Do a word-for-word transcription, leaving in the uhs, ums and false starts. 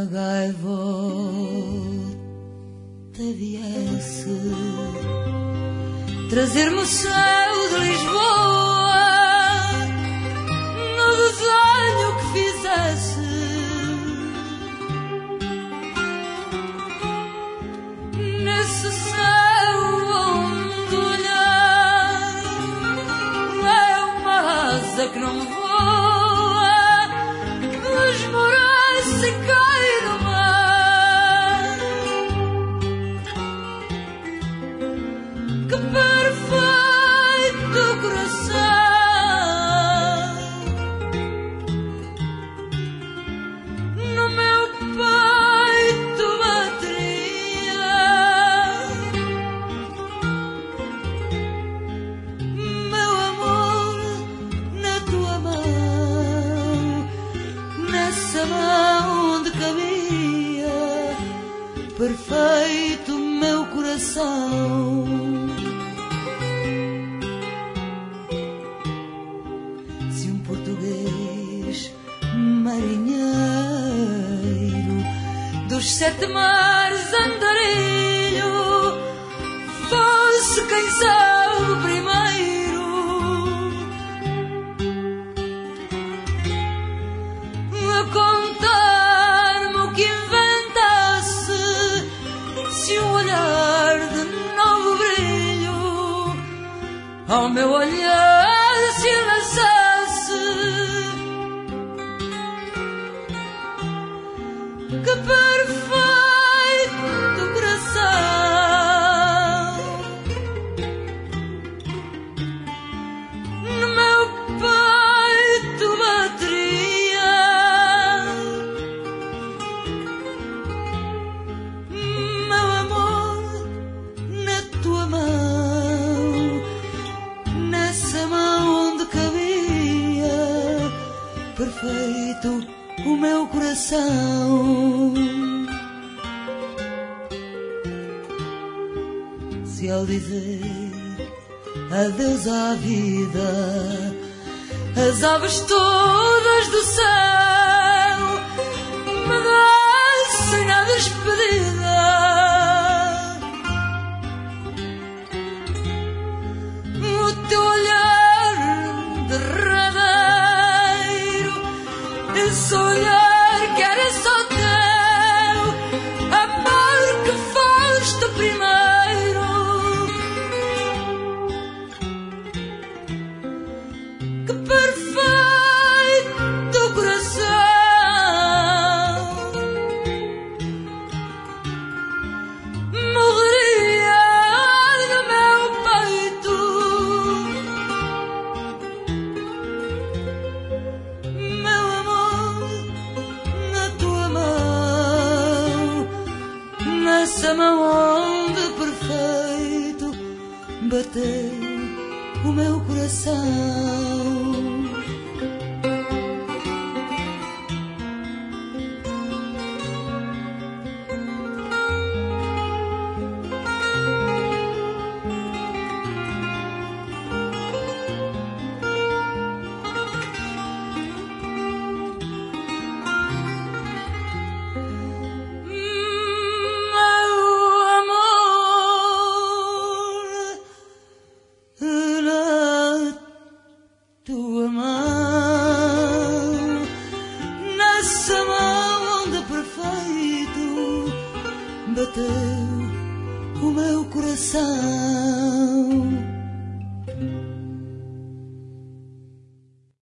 gaivota viesse trazer-me o céu de Lisboa no desenho que fizesse, nesse céu onde olhar é uma asa que não voa, mas morece e cai no mar. Que perfeito coração no meu peito bateria, meu amor na tua mão, nessa mão onde cabia perfeito meu coração. Se um português marinheiro dos sete mares andarilho fosse quem sabe primeiro a contar-me o que inventasse, se um olhar de novo brilho ao meu olhar se lançasse, que perfeito coração no meu peito bateria, meu amor na tua mão, nessa mão onde cabia perfeito o meu coração. Se ao dizer adeus à vida as aves todas do céu me descem na despedida, o teu olhar derradeiro, esse olhar que era só teu, amor que foste o primeiro, que perfeito coração morreria no meu peito, meu amor na tua mão, nessa mão onde perfeito bateu o meu coração. Tua mão, nessa mão onde perfeito bateu o meu coração.